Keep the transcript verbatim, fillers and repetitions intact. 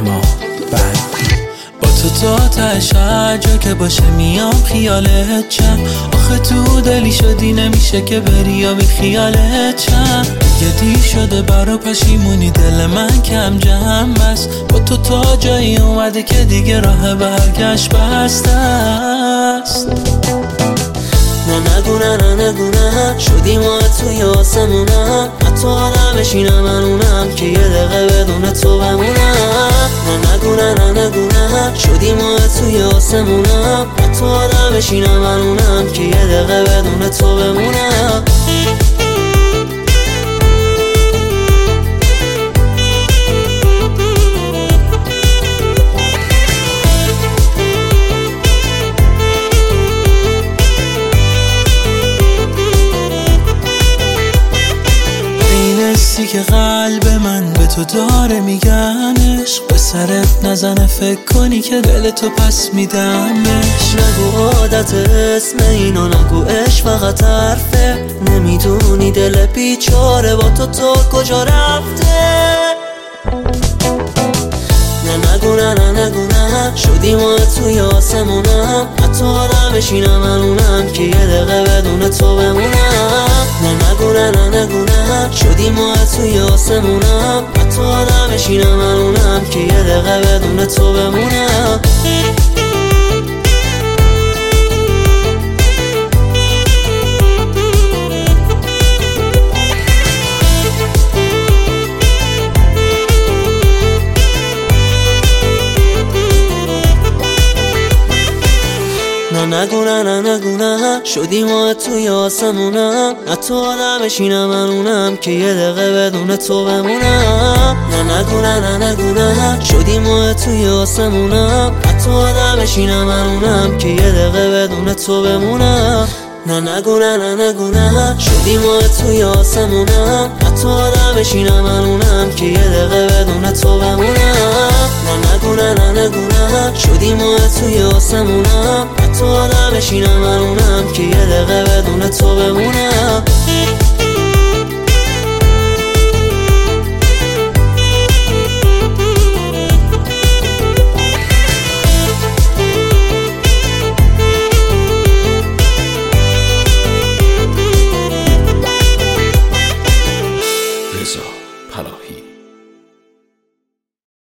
اما بند با تو تا تش هر جا که باشه میام خیالت چم. آخه تو دلی شدی نمیشه که بری یا بی خیالت چم. دیگه دیر شده برا پشیمونی دل من کم جمع بست. با تو تا جایی اومده که دیگه راه برگشت بسته است. نه نگو نه نه نگو نه شدی ما توی آسمونم. حتی آدم بشینم من اونم که یه دقیقه بدون تو بمونم. نه نگو نه نه نگو نه شدی ما توی آسمونم. حتی آدم بشینم من اونم که یه دقیقه بدون تو بمونم. که قلب من به تو داره میگن عشق به سرت نزنه فکر کنی که دل تو پس میدمش. نگو عادت اسم اینو نگو عشق فقط حرفه. نمیدونی دل بیچاره با تو تو کجا رفته. نه نگو نه نه نگو نه شدی ما توی آسمونم. حتی آدم بشینم من اونم که یه دقیقه بدون تو بمونم. نه نگو نه نه نگو نه شدی ما توی آسمونم. حتی آدم بشینم من اونم که یه دقیقه بدون تو بمونم. نه نگو نه نه نگو نه شدی ما توی آسمونم. حتی آدم بشینم من اونم که یه دقیقه بدون تو بمونم. نه نگو نه نه نگو نه شدی ما توی آسمونم. حتی آدم بشینم من اونم که یه دقیقه بدون تو بمونم. نه نگو نه نه نگو نه شدی ما توی آسمونم. حتی آدم بشینم من اونم که یه دقیقه بدون تو بمونم. نه نگو نه نه نگو نه شدی ما توی آسمونم. حتی آدم بشینم من اونم که یه دقیقه بدون تو بمونم.